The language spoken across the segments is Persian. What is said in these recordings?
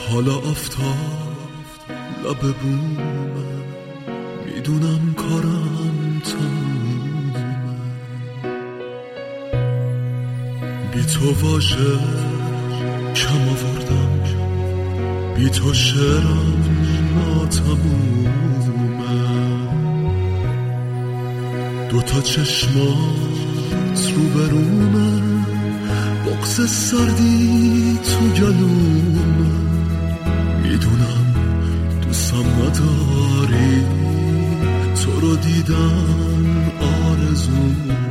حالا آفتاب لب بومه، میدونم کارم تمومه، بی تو واژه کم آوردم، بی تو شعرم ناتمومه، دوتا چشمات رو برومه، بغض سردی تو گلومه، میدونم دوستم نداری، تو رو دیدن آرزومه.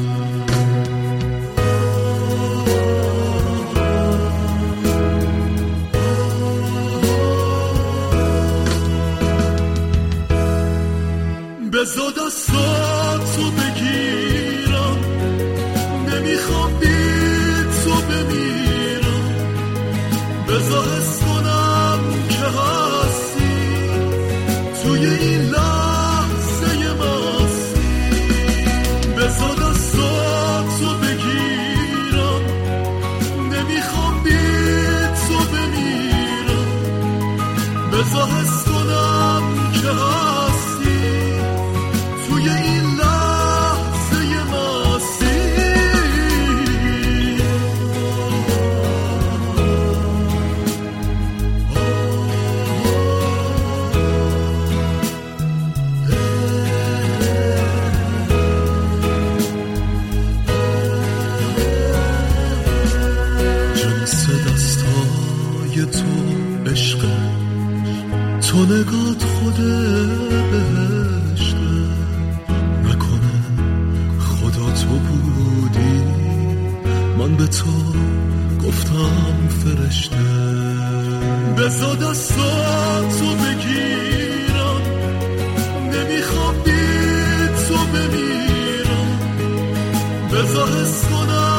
بذار دستاتو بگیرم، نمیخوام بی تو بمیرم، بذار حس کنم که هستی توی این لحظه مستی، بذار دستاتو بگیرم، نمیخوام بی تو بمیرم، بذار حس کنم که هستی توی این لحظه مستی. جنس دستای تو عشقه، تو نگات خود بهشته، نکنه خدا تو بودی من به تو گفتم فرشته، بذار دستاتو بگیرم، نمیخوام بی تو بمیرم، بذار حس کنم